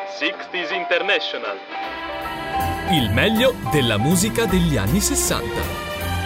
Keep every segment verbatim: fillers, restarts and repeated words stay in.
sessanta International. Il meglio della musica degli anni sessanta.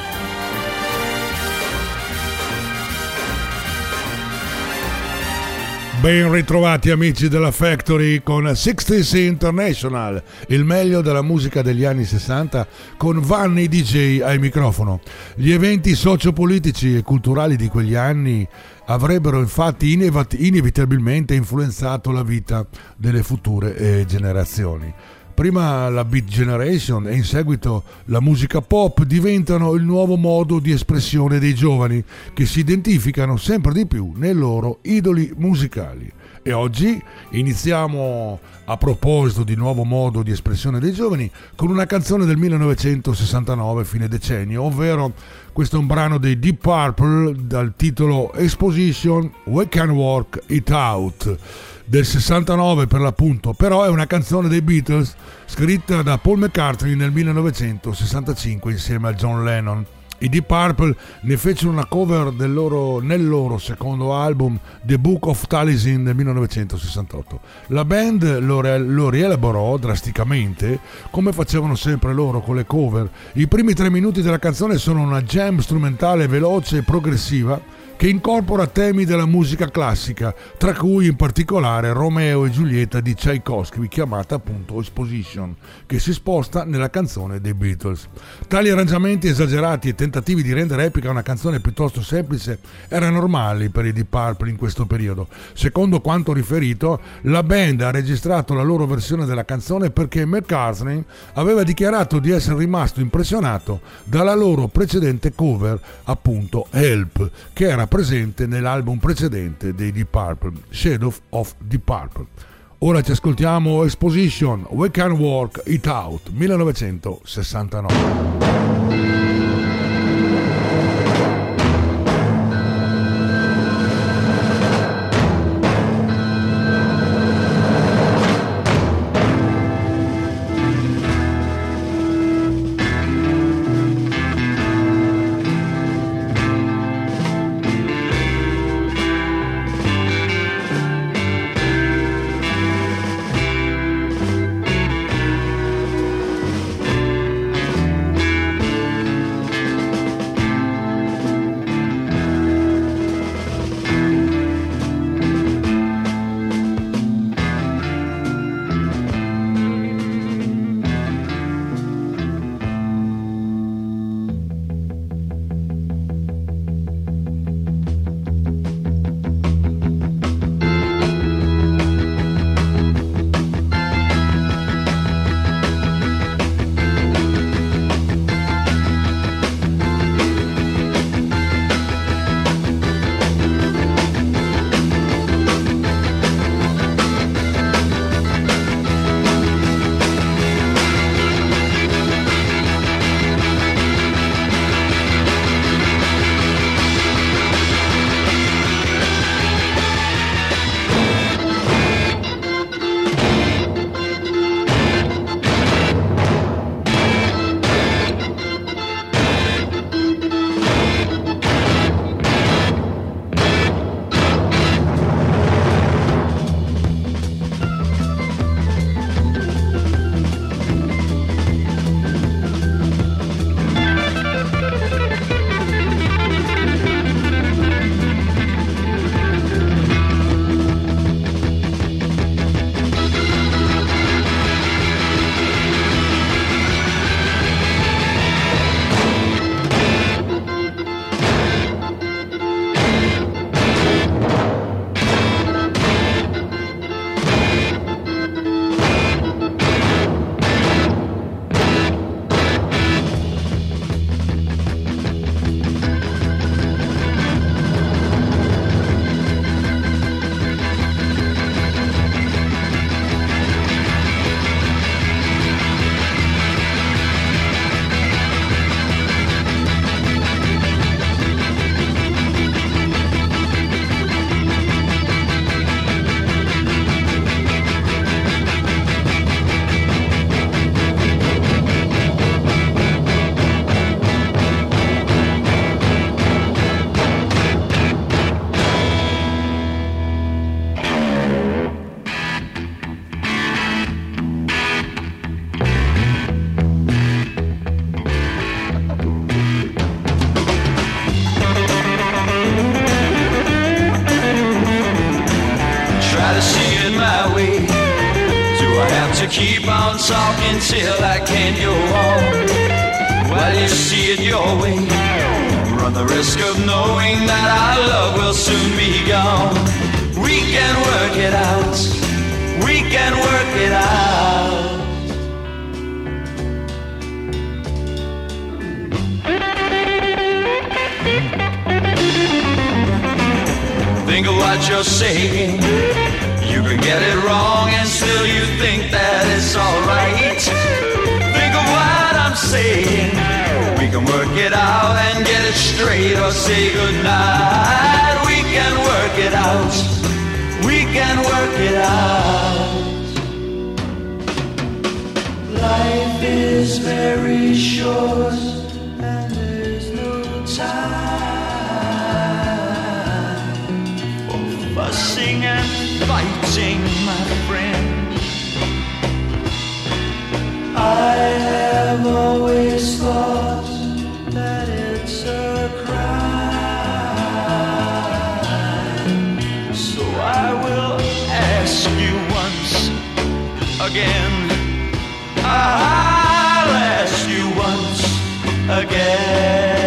Ben ritrovati amici della Factory con sessanta International, il meglio della musica degli anni sessanta con Vanni D J al microfono. Gli eventi sociopolitici e culturali di quegli anni avrebbero infatti inevat- inevitabilmente influenzato la vita delle future eh, generazioni. Prima la Beat Generation e in seguito la musica pop diventano il nuovo modo di espressione dei giovani che si identificano sempre di più nei loro idoli musicali. E oggi iniziamo, a proposito di nuovo modo di espressione dei giovani, con una canzone del millenovecentosessantanove, fine decennio, ovvero questo è un brano dei Deep Purple dal titolo Exposition, We Can Work It Out, del sessantanove per l'appunto, però è una canzone dei Beatles scritta da Paul McCartney nel millenovecentosessantacinque insieme a John Lennon. I Deep Purple ne fecero una cover del loro, nel loro secondo album The Book of Talisman del millenovecentosessantotto. La band lo, re, lo rielaborò drasticamente, come facevano sempre loro con le cover. I primi tre minuti della canzone sono una jam strumentale veloce e progressiva che incorpora temi della musica classica, tra cui in particolare Romeo e Giulietta di Tchaikovsky, chiamata appunto Exposition, che si sposta nella canzone dei Beatles. Tali arrangiamenti esagerati e tentativi di rendere epica una canzone piuttosto semplice erano normali per i Deep Purple in questo periodo. Secondo quanto riferito, la band ha registrato la loro versione della canzone perché McCartney aveva dichiarato di essere rimasto impressionato dalla loro precedente cover, appunto Help, che era presente nell'album precedente dei Deep Purple, Shadow of Deep Purple. Ora ci ascoltiamo Exposition, We Can Work It Out, millenovecentosessantanove. my way? Do I have to keep on talking till I can't go on? While you see it your way, run the risk of knowing that our love will soon be gone. We can work it out, we can work it out. Think of what you're saying. You can get it wrong and still you think that it's alright. Think of what I'm saying. We can work it out and get it straight or say goodnight. We can work it out. We can work it out. Life is very short and there's no time fussing and fighting, my friend. I have always thought that it's a crime. So I will ask you once again. I'll ask you once again.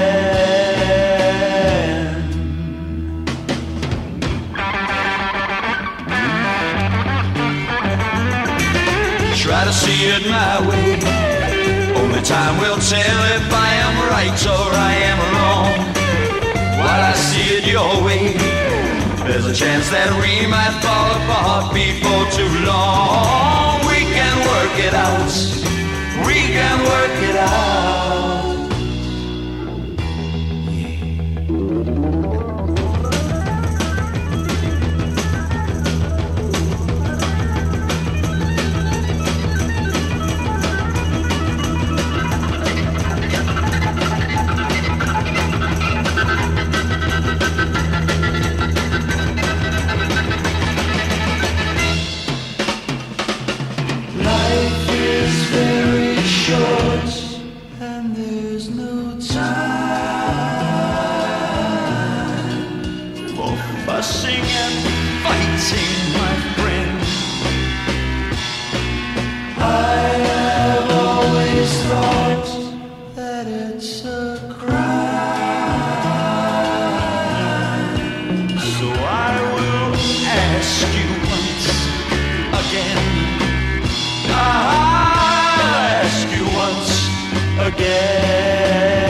Try to see it my way. Only time will tell if I am right or I am wrong. While I see it your way, there's a chance that we might fall apart before too long. We can work it out. We can work it out. Fussing and fighting, my friend. I have always thought that it's a crime. So I will ask you once again. I'll ask you once again.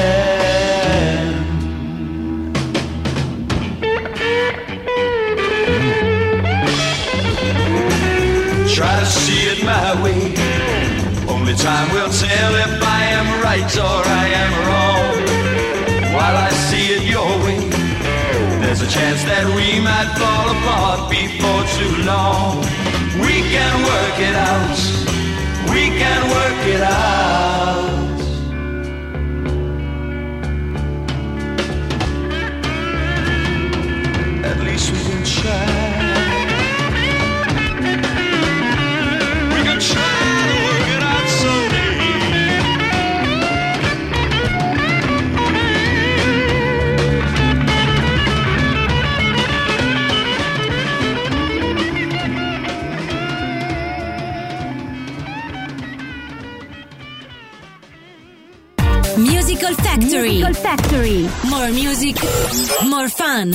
Try to see it my way. Only time will tell if I am right or I am wrong. While I see it your way, there's a chance that we might fall apart before too long. We can work it out. We can work it out. At least we can try. Try to work it out someday. Musical Factory. Musical Factory. More music, more fun.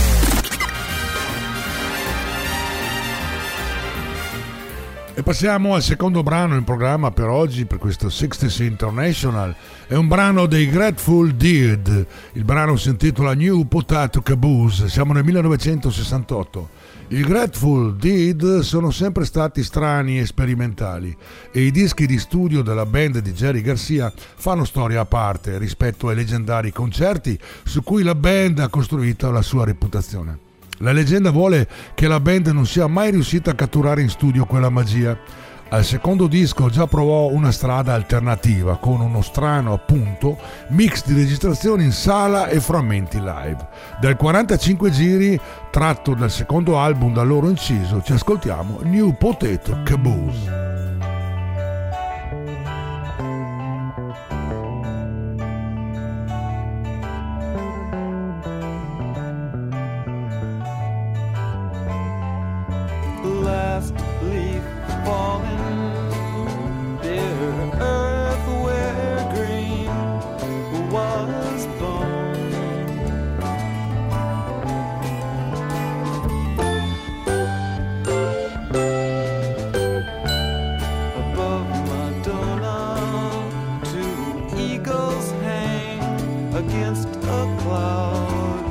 E passiamo al secondo brano in programma per oggi, per questo sessanta International. È un brano dei Grateful Dead. Il brano si intitola New Potato Caboose. Siamo nel millenovecentosessantotto. I Grateful Dead sono sempre stati strani e sperimentali e i dischi di studio della band di Jerry Garcia fanno storia a parte rispetto ai leggendari concerti su cui la band ha costruito la sua reputazione. La leggenda vuole che la band non sia mai riuscita a catturare in studio quella magia. Al secondo disco già provò una strada alternativa con uno strano, appunto, mix di registrazioni in sala e frammenti live. Dal quarantacinque giri, tratto dal secondo album da loro inciso, ci ascoltiamo New Potato Caboose. Life last leaf falling, dear earth where green was born. Above Madonna, two eagles hang against a cloud.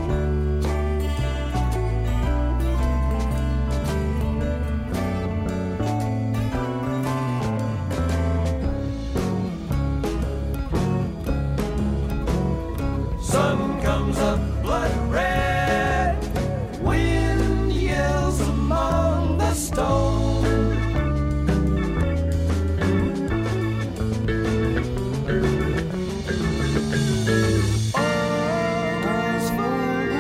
Sun comes up blood red, wind yells among the stones. Always for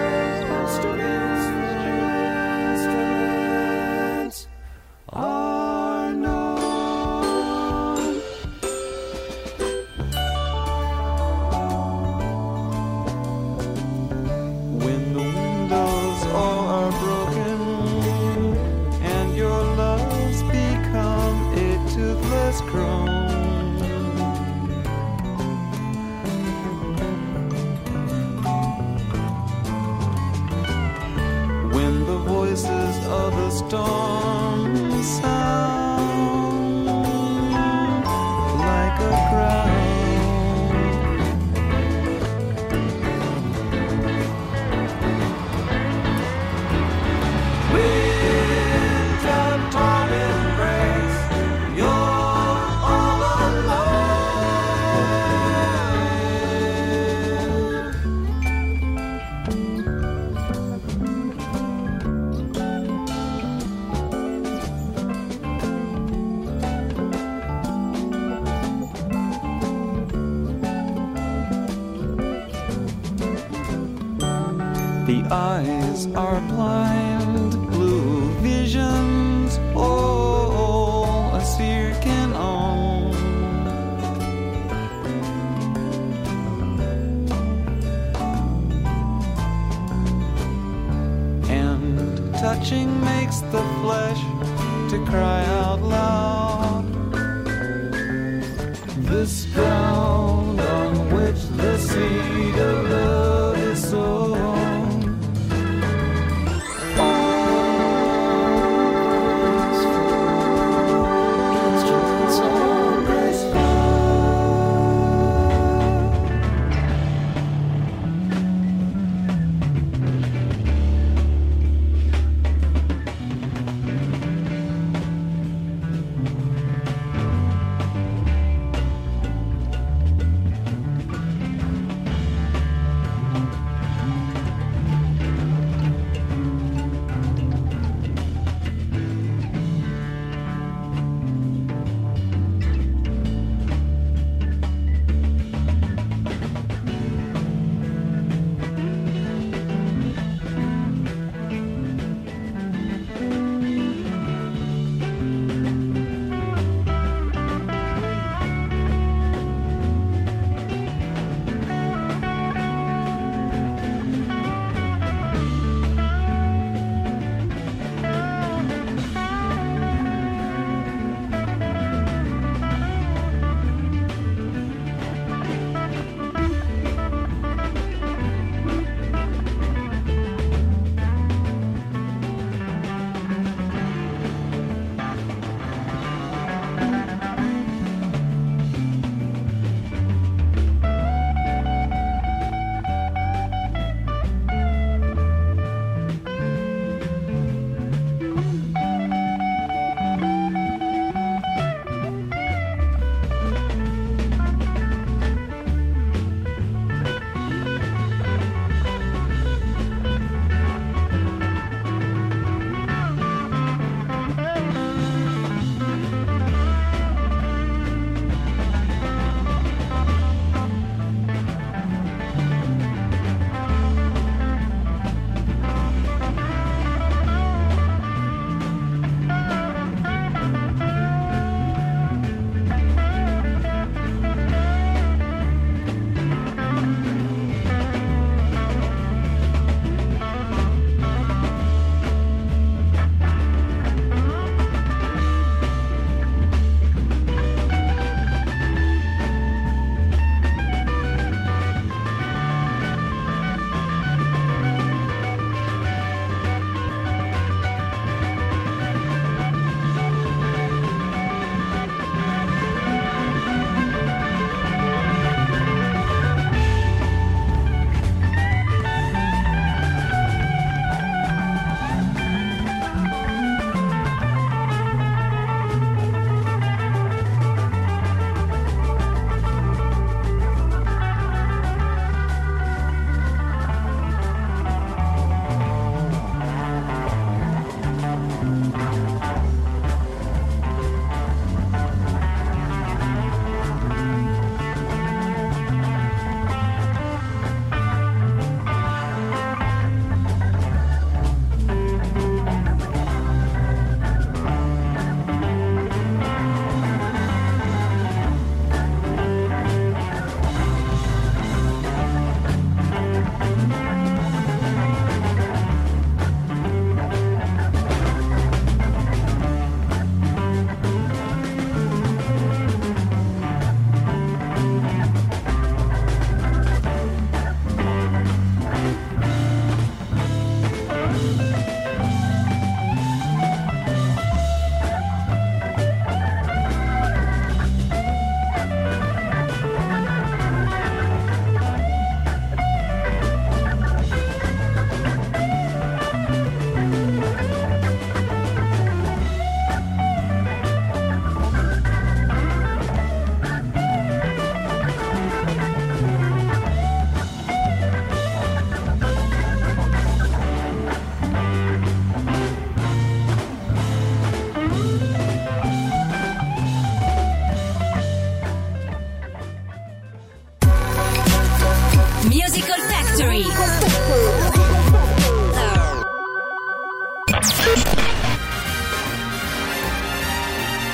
instruments are known. When the windows all are broken and your loves become a toothless crone, when the voices of the storm sound like a crown. Winter torn embrace, you're all The eyes are blind, blue visions, all a seer can own. And touching makes the flesh to cry out loud. This ground on which the seed of love is sown.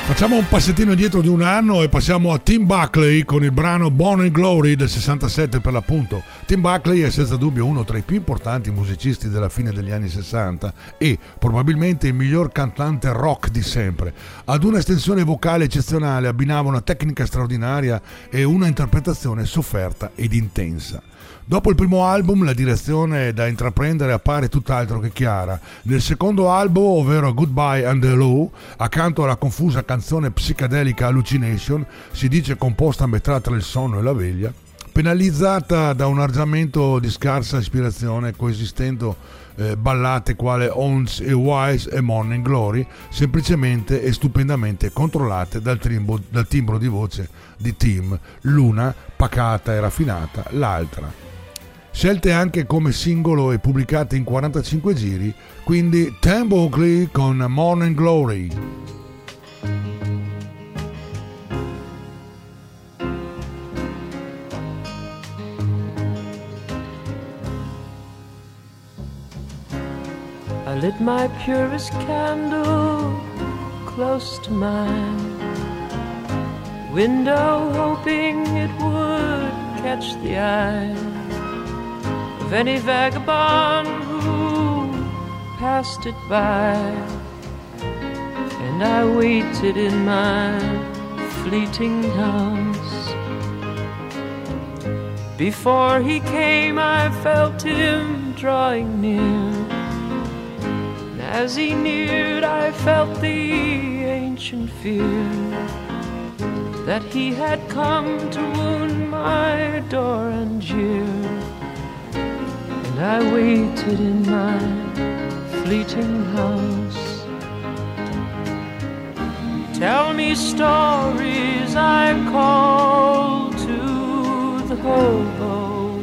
Facciamo un passettino indietro di un anno e passiamo a Tim Buckley con il brano Born in Glory del sessantasette per l'appunto. Tim Buckley è senza dubbio uno tra i più importanti musicisti della fine degli anni sessanta e probabilmente il miglior cantante rock di sempre. Ad una estensione vocale eccezionale abbinava una tecnica straordinaria e una interpretazione sofferta ed intensa. Dopo il primo album la direzione da intraprendere appare tutt'altro che chiara. Nel secondo album, ovvero Goodbye and Hello, accanto alla confusa canzone psichedelica Hallucination, si dice composta a metà tra il sonno e la veglia, penalizzata da un arrangiamento di scarsa ispirazione, coesistendo eh, ballate quale Owns e Wise e Morning Glory, semplicemente e stupendamente controllate dal, trimbo, dal timbro di voce di Tim, l'una pacata e raffinata, l'altra scelte anche come singolo e pubblicate in quarantacinque giri, quindi Tim Buckley con Morning Glory. I lit my purest candle close to my window, hoping it would catch the eye of any vagabond who passed it by. And I waited in my fleeting house. Before he came, I felt him drawing near. And as he neared, I felt the ancient fear that he had come to wound my door and jeer. And I waited in my fleeting house. Tell me stories, I called to the hobo.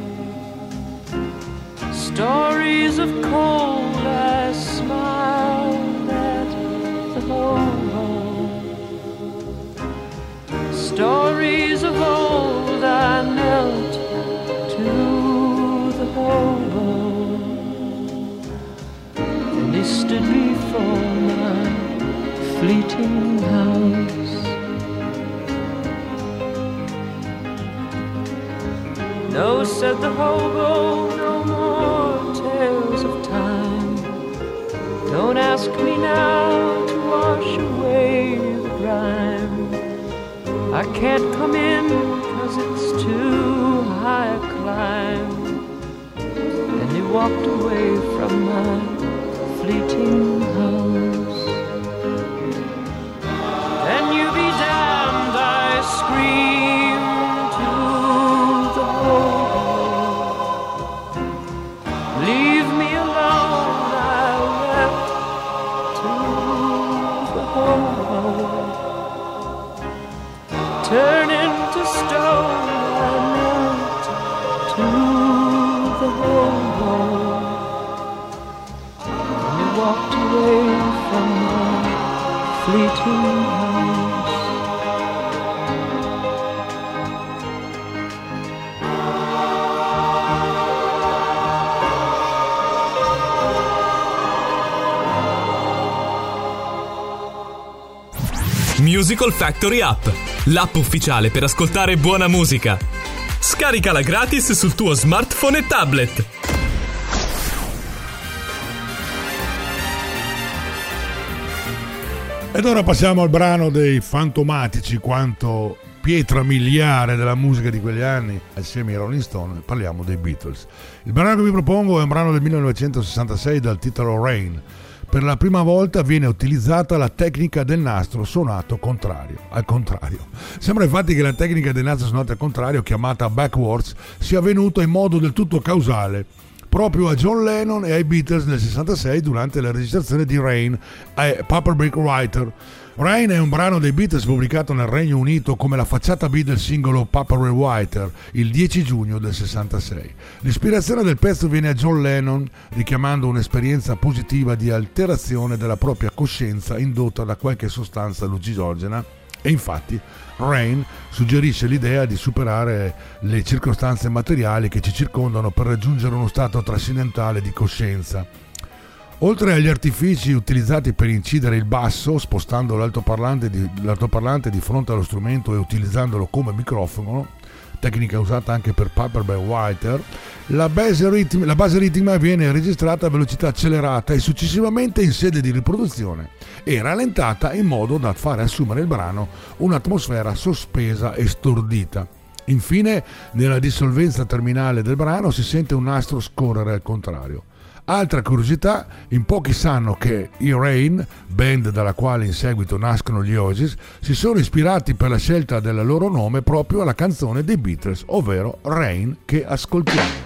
Stories of cold, I smiled at the hobo. Stories of old, I knelt to the hobo. And he stood before my fleeting house. No, said the hobo, no more tales of time. Don't ask me now to wash away the grime. I can't come in 'cause it's too high a climb. And he walked away from my fleeting house. Then you be damned, I screamed to the hobo. Leave me alone, I wept to the hobo. Turn into stone, I knelt to the hobo. And he walked away from my fleeting house. Musical Factory App, l'app ufficiale per ascoltare buona musica. Scaricala gratis sul tuo smartphone e tablet. Ed ora passiamo al brano dei Fantomatici, quanto pietra miliare della musica di quegli anni, assieme ai Rolling Stone. Parliamo dei Beatles. Il brano che vi propongo è un brano del millenovecentosessantasei dal titolo Rain. Per la prima volta viene utilizzata la tecnica del nastro suonato contrario, al contrario. Sembra infatti che la tecnica del nastro suonato al contrario, chiamata backwards, sia avvenuta in modo del tutto causale proprio a John Lennon e ai Beatles nel sessantasei durante la registrazione di Rain e Papa Brick Writer. Rain è un brano dei Beatles pubblicato nel Regno Unito come la facciata B del singolo Papa Brick Writer il dieci giugno del sessantasei. L'ispirazione del pezzo viene a John Lennon, richiamando un'esperienza positiva di alterazione della propria coscienza indotta da qualche sostanza allucinogena. E infatti Rain suggerisce l'idea di superare le circostanze materiali che ci circondano per raggiungere uno stato trascendentale di coscienza. Oltre agli artifici utilizzati per incidere il basso, spostando l'altoparlante di, l'altoparlante di fronte allo strumento e utilizzandolo come microfono, tecnica usata anche per Paperback Writer, la base, ritmi, la base ritmica viene registrata a velocità accelerata e successivamente in sede di riproduzione e rallentata in modo da fare assumere il brano un'atmosfera sospesa e stordita. Infine, nella dissolvenza terminale del brano si sente un nastro scorrere al contrario. Altra curiosità, in pochi sanno che i Rain, band dalla quale in seguito nascono gli Oasis, si sono ispirati per la scelta del loro nome proprio alla canzone dei Beatles, ovvero Rain, che ascoltiamo.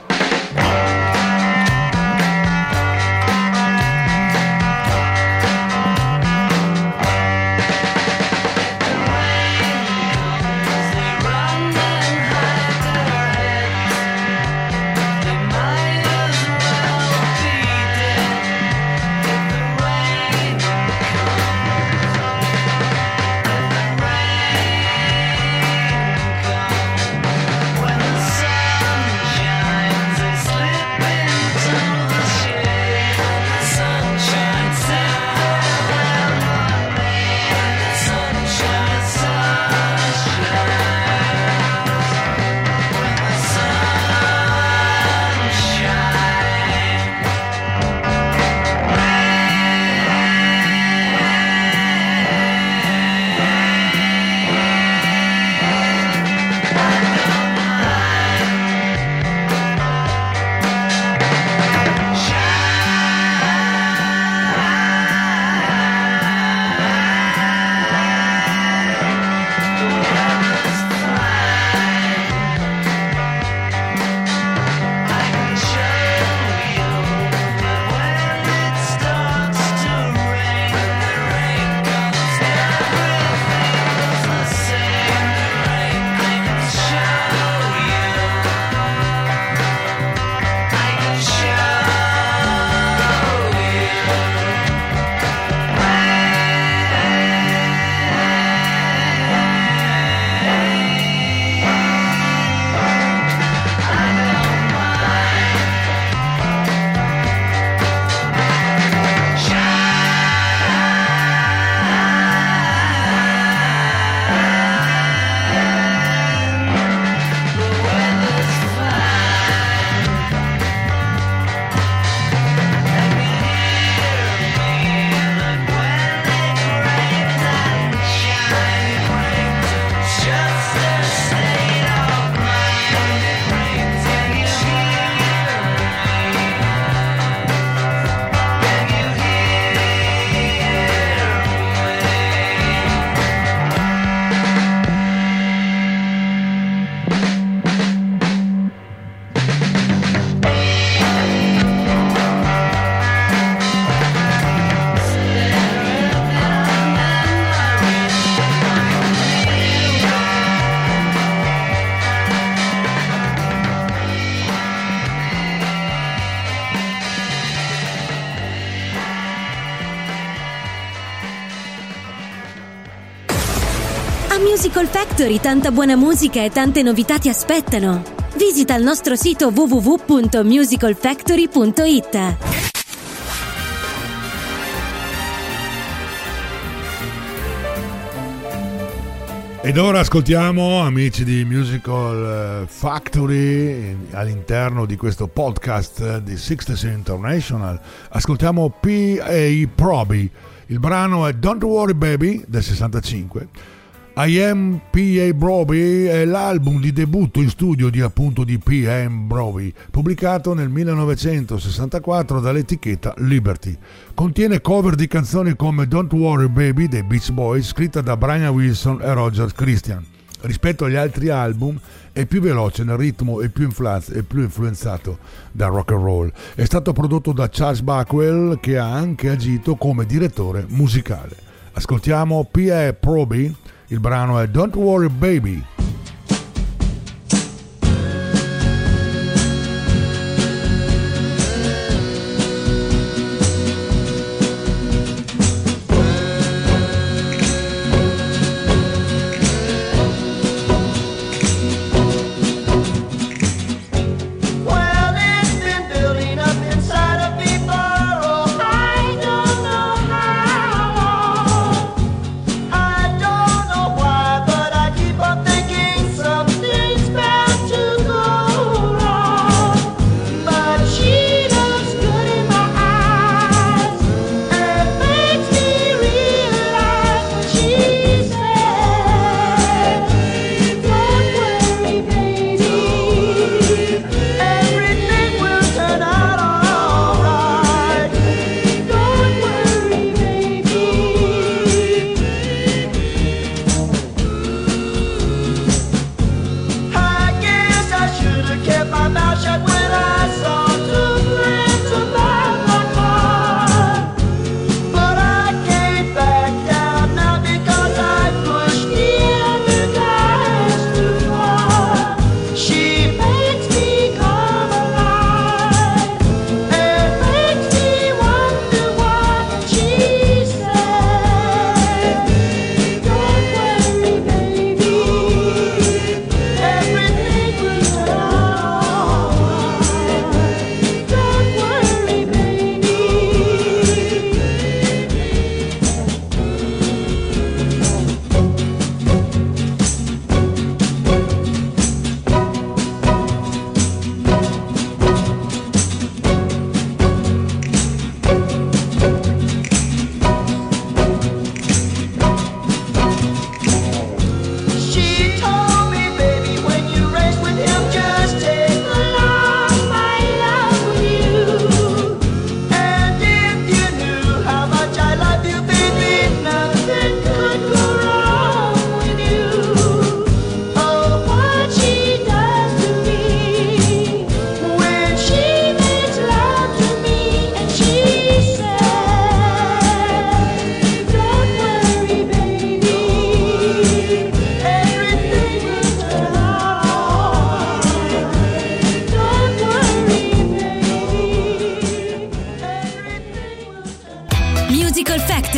Musical Factory, tanta buona musica e tante novità ti aspettano. Visita il nostro sito w w w punto musical factory punto i t. Ed ora ascoltiamo, amici di Musical Factory, all'interno di questo podcast di sixties International, ascoltiamo P A Proby. Il brano è Don't Worry Baby del sessantacinque. I Am P A Proby è l'album di debutto in studio di appunto di P A Proby, pubblicato nel millenovecentosessantaquattro dall'etichetta Liberty. Contiene cover di canzoni come Don't Worry Baby dei Beach Boys, scritta da Brian Wilson e Roger Christian. Rispetto agli altri album è più veloce nel ritmo e più, inflaz- e più influenzato da rock and roll. È stato prodotto da Charles Backwell, che ha anche agito come direttore musicale. Ascoltiamo P A Proby. Il brano è Don't Worry Baby. Well, it's been building up inside of people. Oh,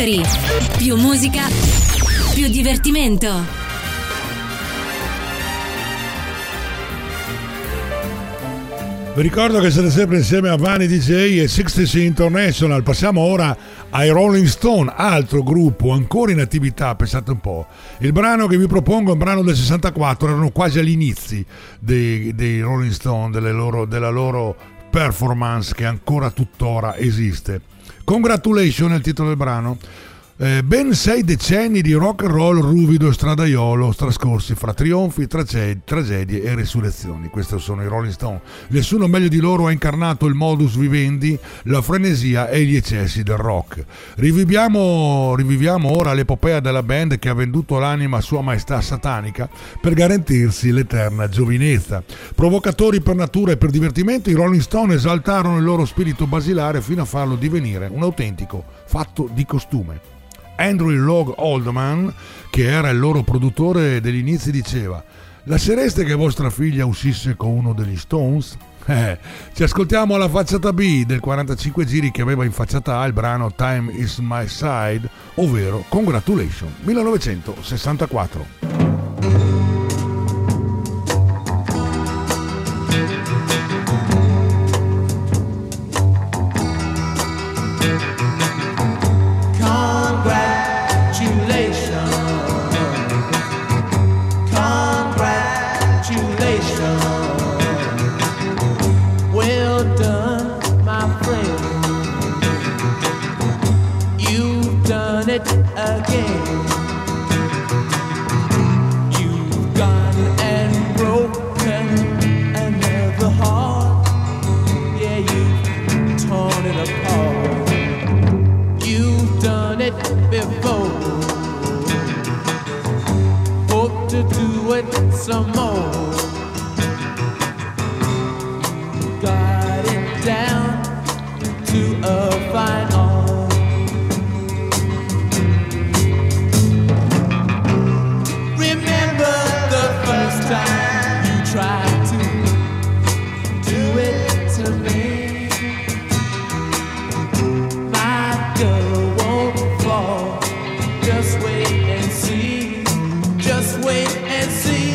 Factory. Più musica, più divertimento. Vi ricordo che siete sempre insieme a Vanni D J e sixty International. Passiamo ora ai Rolling Stone, altro gruppo ancora in attività, pensate un po'. Il brano che vi propongo è un brano del sessantaquattro, erano quasi agli inizi dei, dei Rolling Stone, delle loro, della loro performance che ancora tuttora esiste. Congratulations è il titolo del brano. Eh, ben sei decenni di rock and roll ruvido e stradaiolo trascorsi fra trionfi, tragedie, tragedie e risurrezioni. Questi sono i Rolling Stone. Nessuno meglio di loro ha incarnato il modus vivendi, la frenesia e gli eccessi del rock. Riviviamo, riviviamo ora l'epopea della band che ha venduto l'anima a sua maestà satanica per garantirsi l'eterna giovinezza. Provocatori per natura e per divertimento, i Rolling Stone esaltarono il loro spirito basilare fino a farlo divenire un autentico fatto di costume. Andrew Loog Oldman, che era il loro produttore degli inizi, diceva: lascereste che vostra figlia uscisse con uno degli Stones? Eh, ci ascoltiamo alla facciata B del quarantacinque giri che aveva in facciata A il brano Time Is My Side, ovvero Congratulations millenovecentosessantaquattro. Some more, got it down to a fine art. Remember the first time you tried to do it to me? My girl won't fall. Just wait and see. Just wait and see.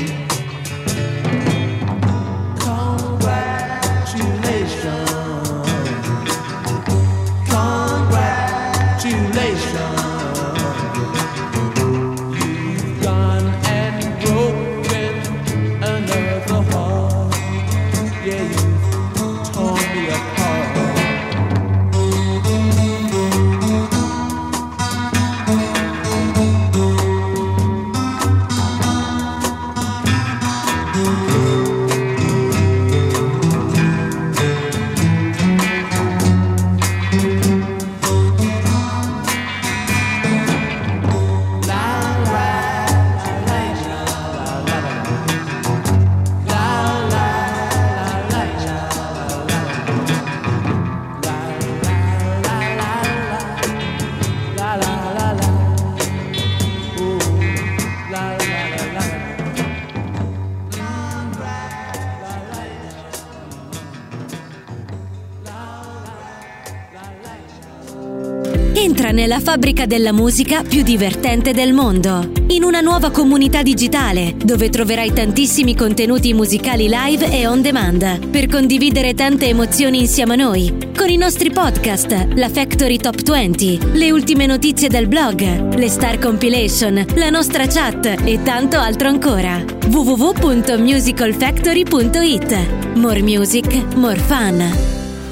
Entra nella fabbrica della musica più divertente del mondo, in una nuova comunità digitale dove troverai tantissimi contenuti musicali live e on demand per condividere tante emozioni insieme a noi, con i nostri podcast, la Factory Top venti, le ultime notizie del blog, le Star Compilation, la nostra chat e tanto altro ancora. w w w punto musical factory punto i t. More music, more fun.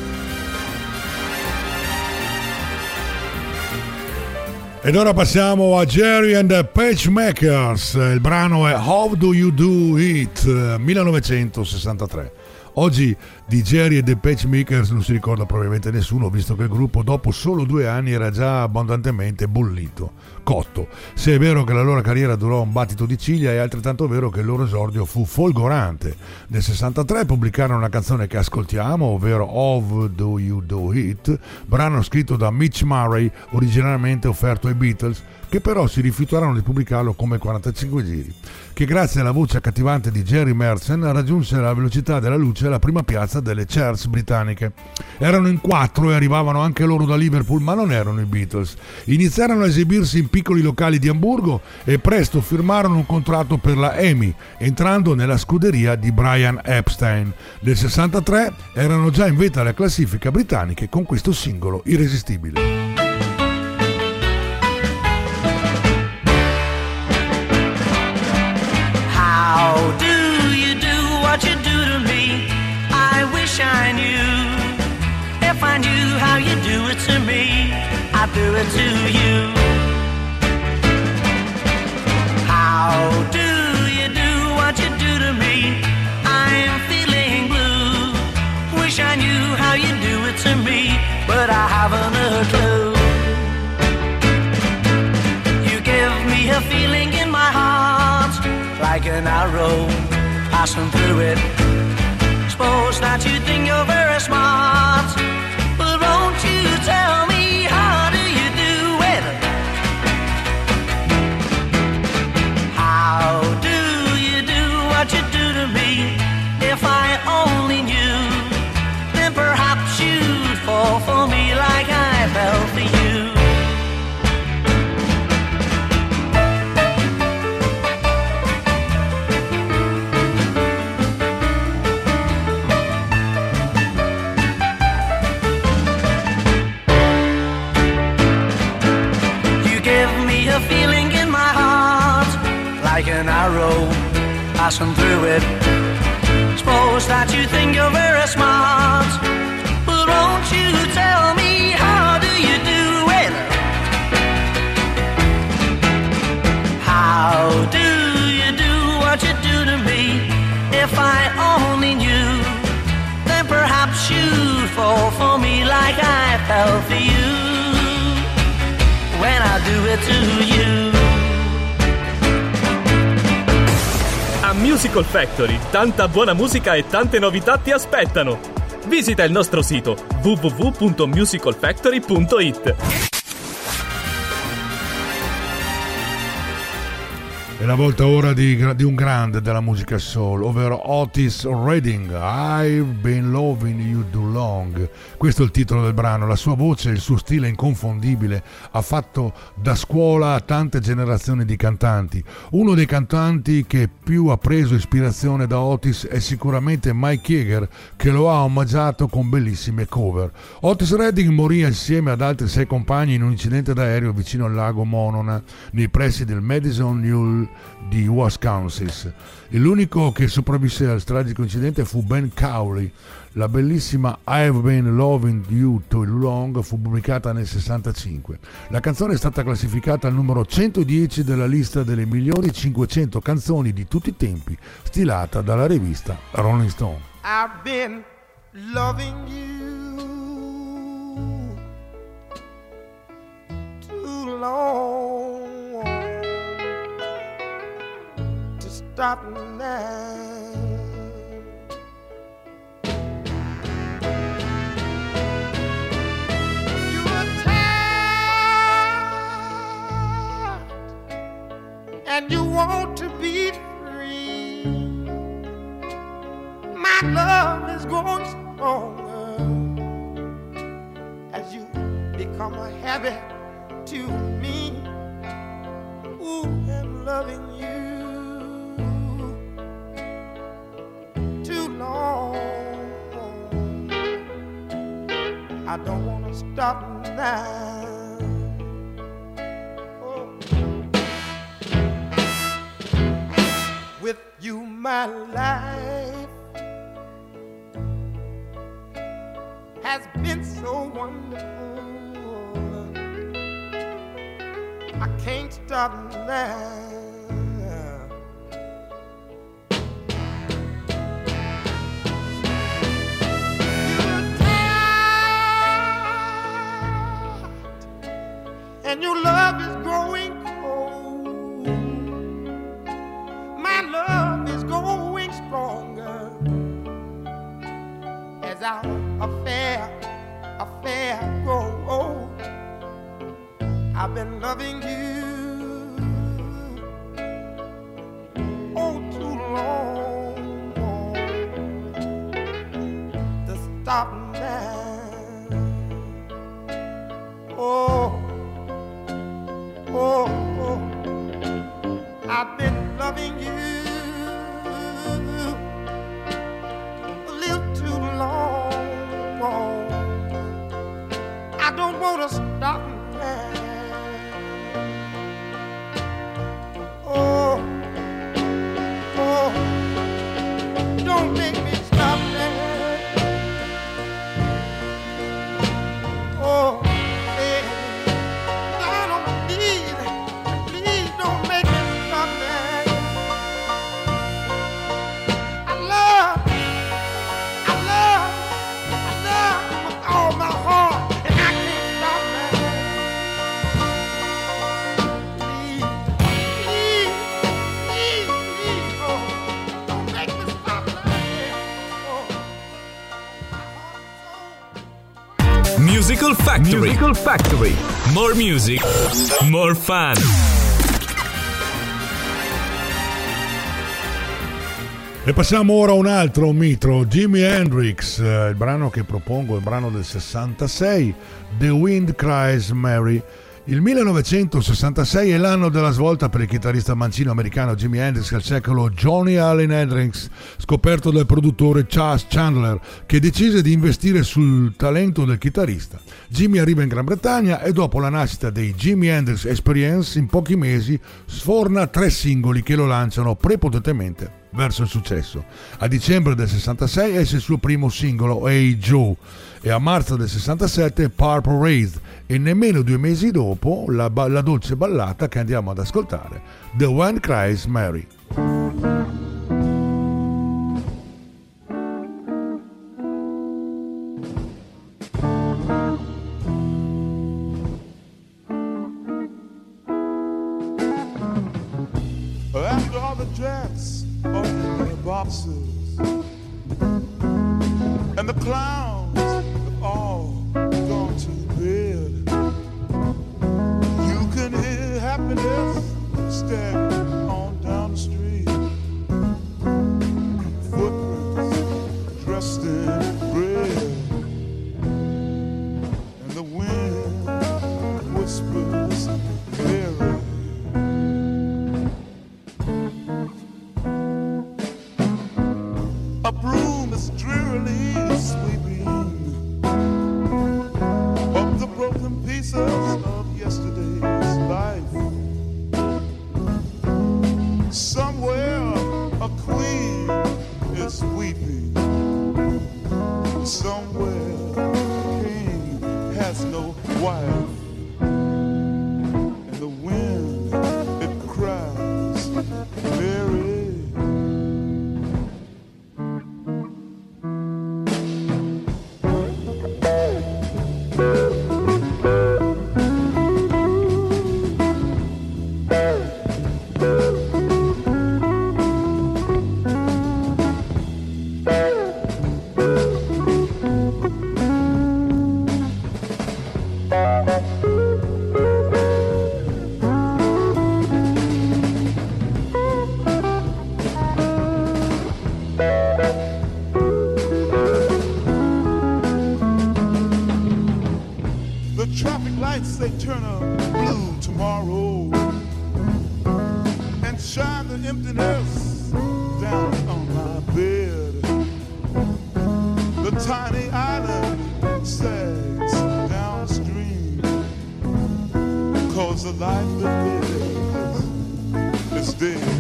Ed ora passiamo a Jerry and the Pacemakers. Il brano è How Do You Do It, millenovecentosessantatré. Oggi di Jerry e The Pacemakers non si ricorda probabilmente nessuno, visto che il gruppo dopo solo due anni era già abbondantemente bollito, cotto. Se è vero che la loro carriera durò un battito di ciglia, è altrettanto vero che il loro esordio fu folgorante. Nel sessantatré pubblicarono una canzone che ascoltiamo, ovvero How Do You Do It, brano scritto da Mitch Murray, originariamente offerto ai Beatles, che però si rifiutarono di pubblicarlo come quarantacinque giri, che grazie alla voce accattivante di Jerry Merchant raggiunse la velocità della luce alla prima piazza tendenza delle charts britanniche. Erano in quattro e arrivavano anche loro da Liverpool, ma non erano i Beatles. Iniziarono a esibirsi in piccoli locali di Amburgo e presto firmarono un contratto per la EMI, entrando nella scuderia di Brian Epstein. Nel sessantatré erano già in vetta alle classifiche britanniche con questo singolo irresistibile. How do you do what you do to me? I wish I knew. If I knew how you do it to me, I'd do it to you. How do you do what you do to me? I'm feeling blue. Wish I knew how you do it to me, but I haven't a clue. You give me a feeling in my heart, like an arrow passing through it. Suppose that you think you're very smart, but won't you tell me how do you do it? How do you do what you do to me? If I only knew, then perhaps you'd fall for me like I fell for you. Feeling in my heart, like an arrow passing through it. Suppose that you think you're very smart, but won't you tell me how do you do it? How do you do what you do to me? If I only knew, then perhaps you'd fall for me like I fell for you. When I do it to you. A Musical Factory, tanta buona musica e tante novità ti aspettano. Visita il nostro sito w w w punto musical factory punto i t. È la volta ora di, di un grande della musica soul, ovvero Otis Redding. I've been loving you too long. Questo è il titolo del brano. La sua voce e il suo stile inconfondibile ha fatto da scuola a tante generazioni di cantanti. Uno dei cantanti che più ha preso ispirazione da Otis è sicuramente Mike Jagger, che lo ha omaggiato con bellissime cover. Otis Redding morì insieme ad altri sei compagni in un incidente d'aereo vicino al lago Monona, nei pressi del Madison Mule di Wisconsin. E l'unico che sopravvisse al tragico incidente fu Ben Cowley. La bellissima I've Been Loving You Too Long fu pubblicata nel sessantacinque. La canzone è stata classificata al numero centodieci della lista delle migliori cinquecento canzoni di tutti i tempi, stilata dalla rivista Rolling Stone. I've been loving you too long to stop now. And you want to be free. My love is growing stronger as you become a habit to me. Ooh, I'm loving you too long. I don't want to stop now. With you, my life has been so wonderful. I can't stop now. You're tired, and your love is growing cold. My love is growing stronger as our affair, affair grows old. I've been loving you stop now. Oh, oh, oh, I've been loving you a little too long. I don't want to stop now. Oh, oh, don't make me stop now. Oh, hey, down on my knees, please don't make me stop now. I love, I love, I love with all my heart, and I can't stop now. Please, please, please, please, oh, don't make me stop now. Oh, my heart and soul. Musical Factory. Musical Factory. More music, more fun. E passiamo ora a un altro mito, Jimi Hendrix. Eh, il brano che propongo è il brano del sessantasei, The Wind Cries Mary. Il millenovecentosessantasei è l'anno della svolta per il chitarrista mancino americano Jimi Hendrix al secolo Johnny Allen Hendrix, scoperto dal produttore Chas Chandler, che decise di investire sul talento del chitarrista. Jimmy arriva in Gran Bretagna e dopo la nascita dei Jimi Hendrix Experience, in pochi mesi sforna tre singoli che lo lanciano prepotentemente verso il successo. A dicembre del sessantasei esce il suo primo singolo, Hey Joe, e a marzo del sessantasette Purple Rain, e nemmeno due mesi dopo la, la dolce ballata che andiamo ad ascoltare, The Wind Cries Mary. After all the jacks are in their boxes and the clowns have all gone to bed, you can hear happiness staggering on down the street. Footprints dressed in red, and the wind whispers Mary. A broom is drearily sweeping up the broken pieces of yesterday's life. Somewhere a queen is weeping. Somewhere a king has no wife. And the wind, it cries, Mary. They turn a blue tomorrow and shine the emptiness down on my bed. The tiny island sags downstream, cause the life that lives is dead.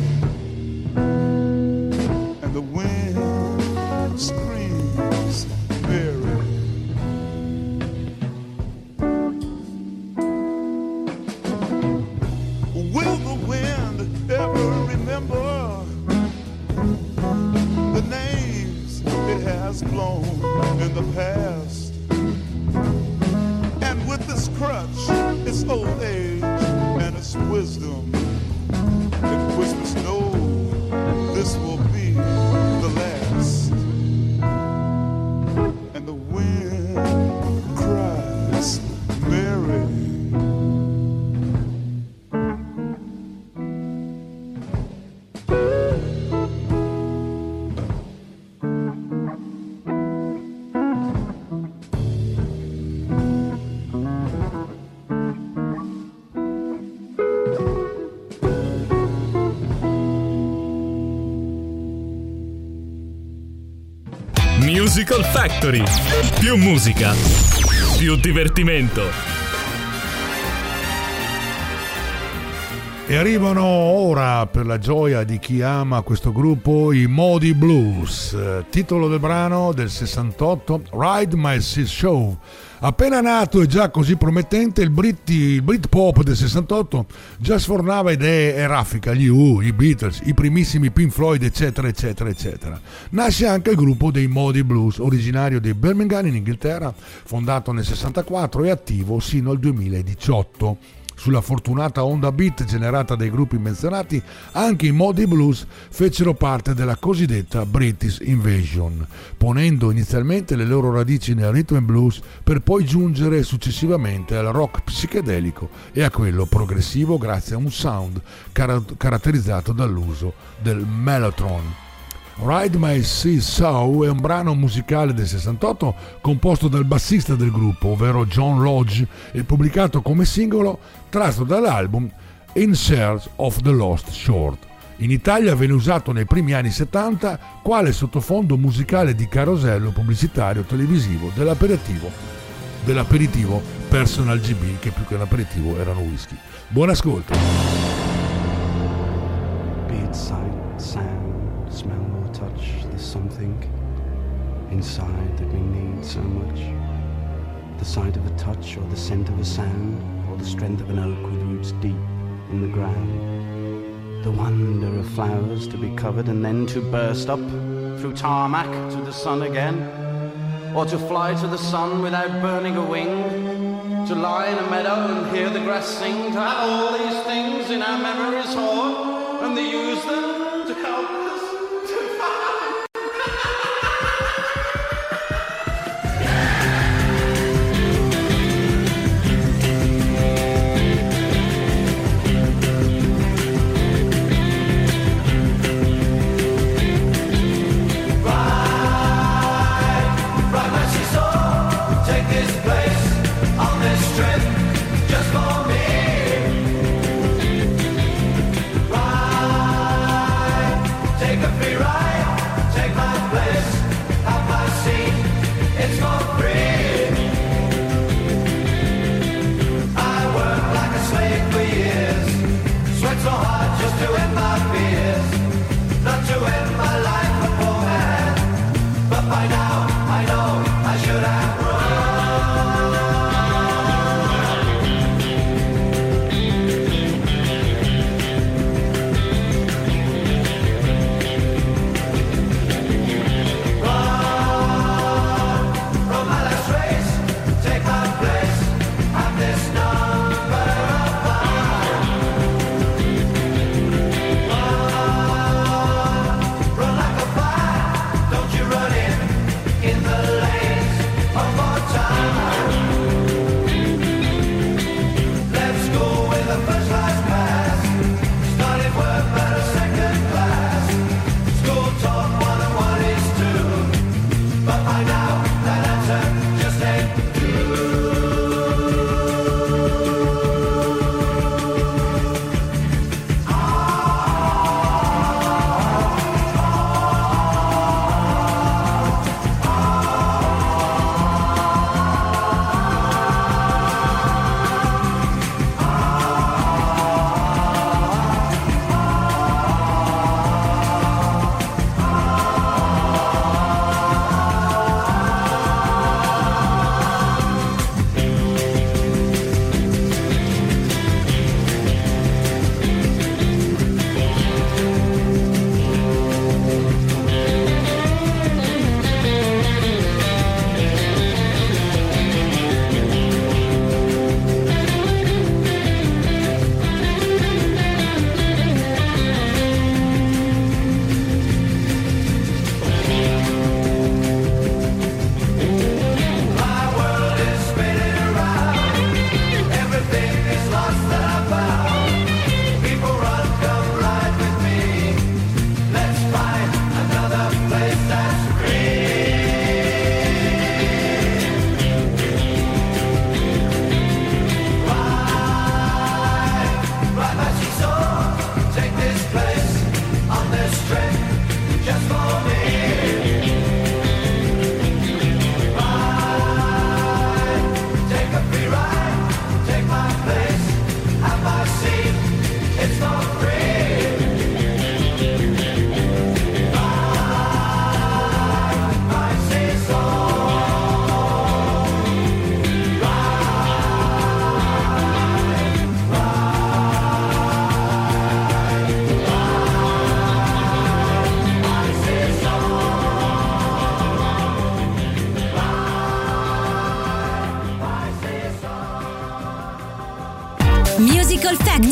And the wind screams Mary. Blown in the past, and with this crutch, its old age and its wisdom, it whispers, no, this will be the last. And the wind cries, Mary. Musical Factory. Più musica, più divertimento. E arrivano ora, per la gioia di chi ama questo gruppo, i Moody Blues. Titolo del brano del sessantotto, Ride My Sea Show. Appena nato e già così promettente, il, Brit, il Britpop del sessantotto già sfornava idee e raffica gli U, i Beatles, i primissimi Pink Floyd, eccetera, eccetera, eccetera. Nasce anche il gruppo dei Moody Blues, originario di Birmingham in Inghilterra, fondato nel sessantaquattro e attivo sino al duemiladiciotto. Sulla fortunata onda beat generata dai gruppi menzionati, anche i Moody Blues fecero parte della cosiddetta British Invasion, ponendo inizialmente le loro radici nel rhythm and blues per poi giungere successivamente al rock psichedelico e a quello progressivo grazie a un sound car- caratterizzato dall'uso del mellotron. Ride My Sea Soul è un brano musicale del sessantotto composto dal bassista del gruppo, ovvero John Lodge, e pubblicato come singolo tratto dall'album In Search of the Lost Shore. In Italia venne usato nei primi anni settanta quale sottofondo musicale di carosello pubblicitario televisivo dell'aperitivo, dell'aperitivo Personal G B, che più che un aperitivo era un whisky. Buon ascolto. Beadside sound, smell or touch, there's something inside that we need so much. The sight of a touch or the scent of a sound or the strength of an oak with roots deep in the ground. The wonder of flowers to be covered and then to burst up through tarmac to the sun again, or to fly to the sun without burning a wing, to lie in a meadow and hear the grass sing, to have all these things in our memories hoard and to use them to help us to find.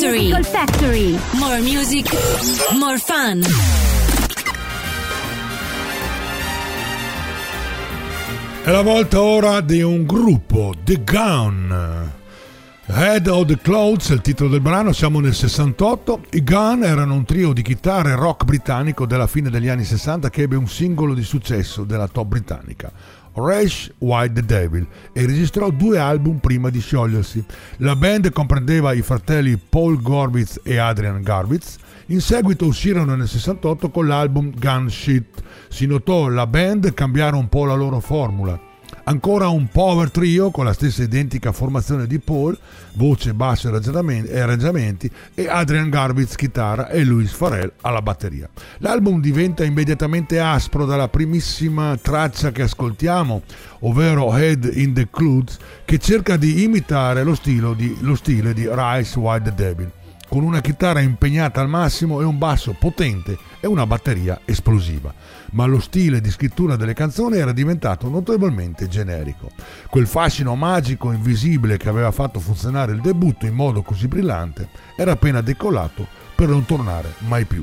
Factory. Musical Factory. More music, more fun. È la volta ora di un gruppo, The Gun. Head of the Clouds è il titolo del brano, siamo nel sessantotto. I Gun erano un trio di chitarre rock britannico della fine degli anni sessanta che ebbe un singolo di successo della top britannica, Race White the Devil, e registrò due album prima di sciogliersi. La band comprendeva i fratelli Paul Gorbitz e Adrian Gorbitz. In seguito uscirono nel sessantotto con l'album Gun Shit. Si notò la band cambiare un po' la loro formula. Ancora un power trio con la stessa identica formazione di Paul, voce, basso e arrangiamenti, e Adrian Gorbitz chitarra e Louis Farrell alla batteria. L'album diventa immediatamente aspro dalla primissima traccia che ascoltiamo, ovvero Head in the Clouds, che cerca di imitare lo stile di, lo stile di Rise White the Devil, con una chitarra impegnata al massimo e un basso potente e una batteria esplosiva. Ma lo stile di scrittura delle canzoni era diventato notevolmente generico. Quel fascino magico invisibile che aveva fatto funzionare il debutto in modo così brillante era appena decollato per non tornare mai più.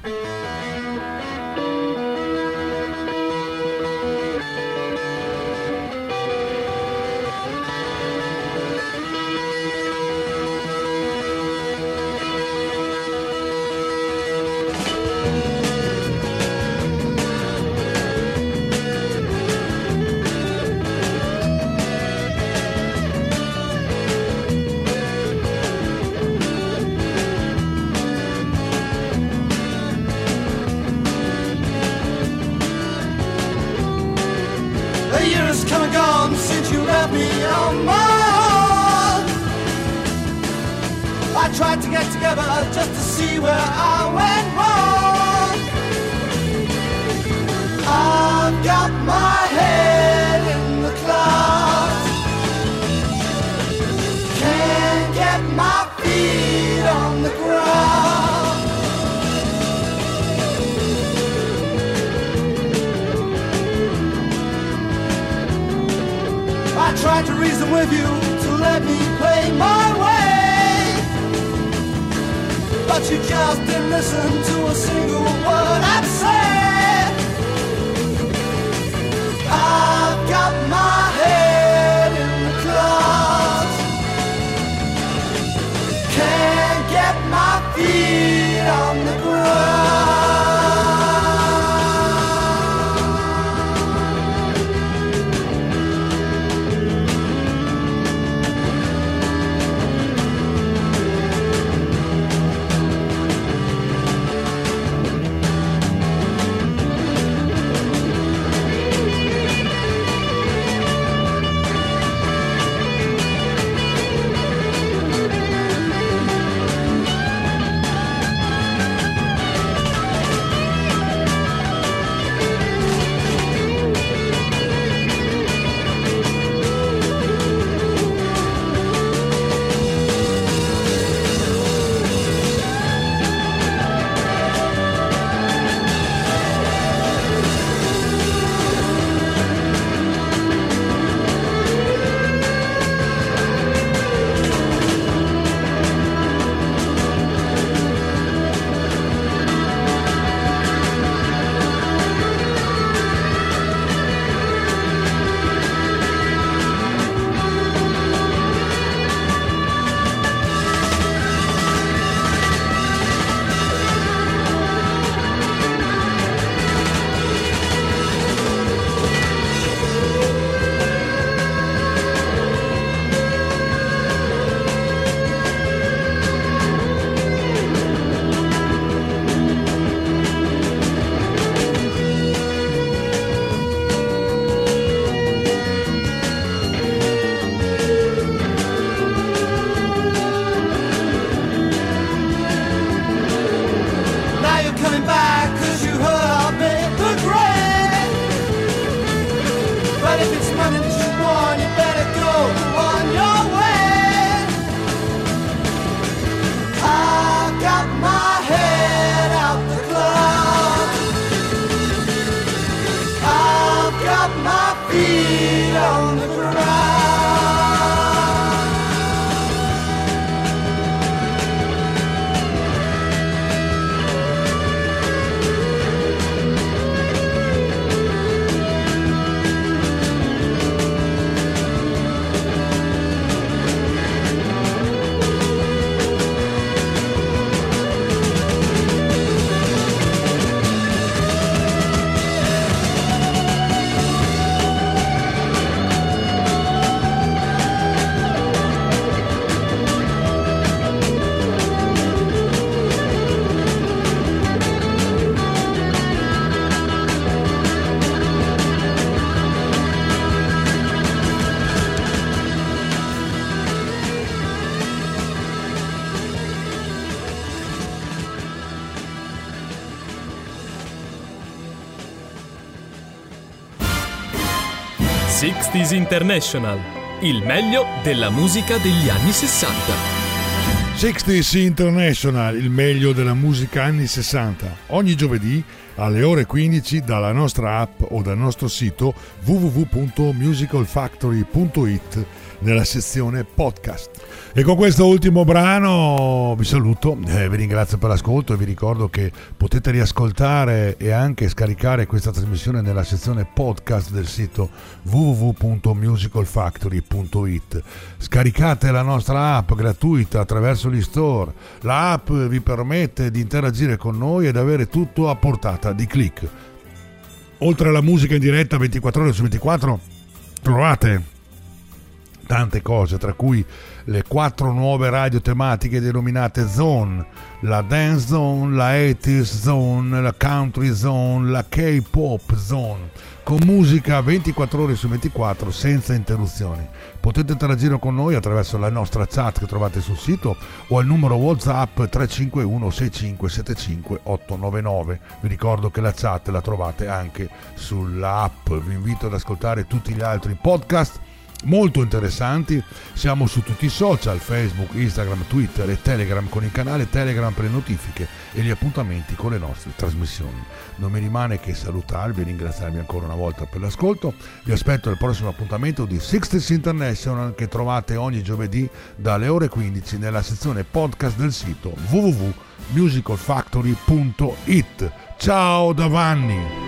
sixties International, il meglio della musica degli anni sessanta. sixties International, il meglio della musica anni sessanta. Ogni giovedì alle ore quindici dalla nostra app o dal nostro sito w w w punto musical factory punto i t nella sezione podcast. E con questo ultimo brano vi saluto, eh, vi ringrazio per l'ascolto e vi ricordo che potete riascoltare e anche scaricare questa trasmissione nella sezione podcast del sito w w w punto musical factory punto i t. Scaricate la nostra app gratuita attraverso gli store. La app vi permette di interagire con noi ed avere tutto a portata di click. Oltre alla musica in diretta ventiquattro ore su ventiquattro trovate tante cose, tra cui le quattro nuove radio tematiche denominate Zone, la Dance Zone, la eighties Zone, la Country Zone, la K-Pop Zone, con musica ventiquattro ore su ventiquattro senza interruzioni. Potete interagire con noi attraverso la nostra chat che trovate sul sito o al numero WhatsApp tre cinque uno sei cinque sette cinque otto nove nove. Vi ricordo che la chat la trovate anche sull'app. Vi invito ad ascoltare tutti gli altri podcast molto interessanti. Siamo su tutti i social, Facebook, Instagram, Twitter e Telegram, con il canale Telegram per le notifiche e gli appuntamenti con le nostre trasmissioni. Non mi rimane che salutarvi e ringraziarvi ancora una volta per l'ascolto. Vi aspetto al prossimo appuntamento di sixties International, che trovate ogni giovedì dalle ore quindici nella sezione podcast del sito w w w punto musical factory punto i t. Ciao da Vanni!